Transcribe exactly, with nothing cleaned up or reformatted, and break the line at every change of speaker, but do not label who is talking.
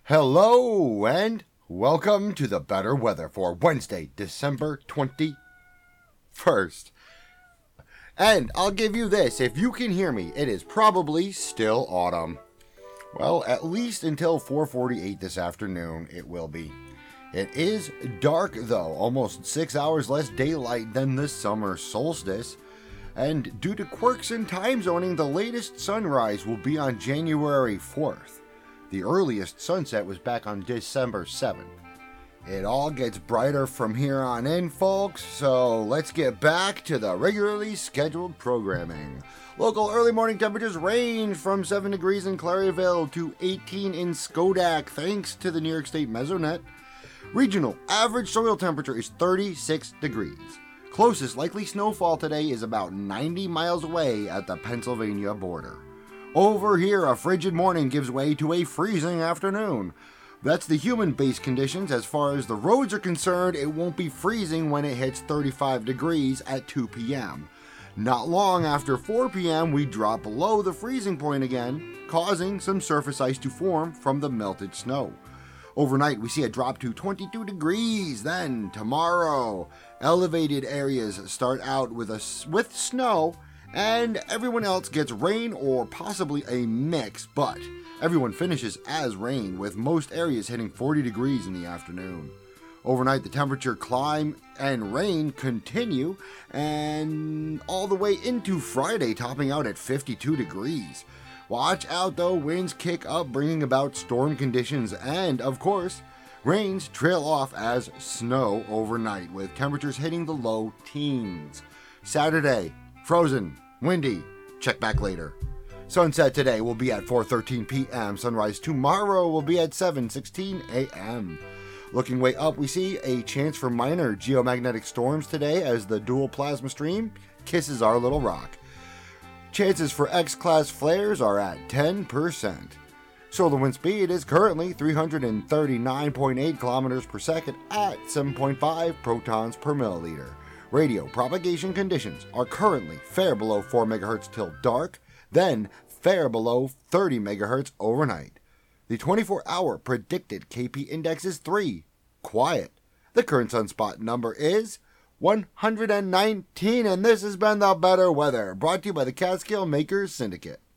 Hello and welcome to the better weather for Wednesday, December twenty-first. And I'll give you this, if you can hear me, it is probably still autumn. Well, at least until four forty-eight this afternoon, it will be. It is dark though, almost six hours less daylight than the summer solstice. And due to quirks in time zoning, the latest sunrise will be on January fourth. The earliest sunset was back on December seventh. It all gets brighter from here on in, folks, so let's get back to the regularly scheduled programming. Local early morning temperatures range from seven degrees in Claryville to eighteen in Schodack, thanks to the New York State Mesonet. Regional average soil temperature is thirty-six degrees. Closest likely snowfall today is about ninety miles away at the Pennsylvania border. Over here, a frigid morning gives way to a freezing afternoon. That's the human-based conditions. As far as the roads are concerned, it won't be freezing when it hits thirty-five degrees at two p.m. Not long after four p.m., we drop below the freezing point again, causing some surface ice to form from the melted snow. Overnight, we see a drop to twenty-two degrees. Then, tomorrow, elevated areas start out with, a, with snow, and everyone else gets rain or possibly a mix, but everyone finishes as rain, with most areas hitting forty degrees in the afternoon. Overnight, the temperature climb and rain continue, and all the way into Friday, topping out at fifty-two degrees. Watch out though, winds kick up, bringing about storm conditions, and of course, rains trail off as snow overnight, with temperatures hitting the low teens. Saturday, frozen, windy, check back later. Sunset today will be at four thirteen p.m. Sunrise tomorrow will be at seven sixteen a.m. Looking way up, we see a chance for minor geomagnetic storms today as the dual plasma stream kisses our little rock. Chances for X-class flares are at ten percent. Solar wind speed is currently three hundred thirty-nine point eight kilometers per second at seven point five protons per milliliter. Radio propagation conditions are currently fair below four megahertz till dark, then fair below thirty megahertz overnight. The twenty-four hour predicted K P index is three, quiet. The current sunspot number is one hundred nineteen, and this has been the Better Weather, brought to you by the Catskill Makers Syndicate.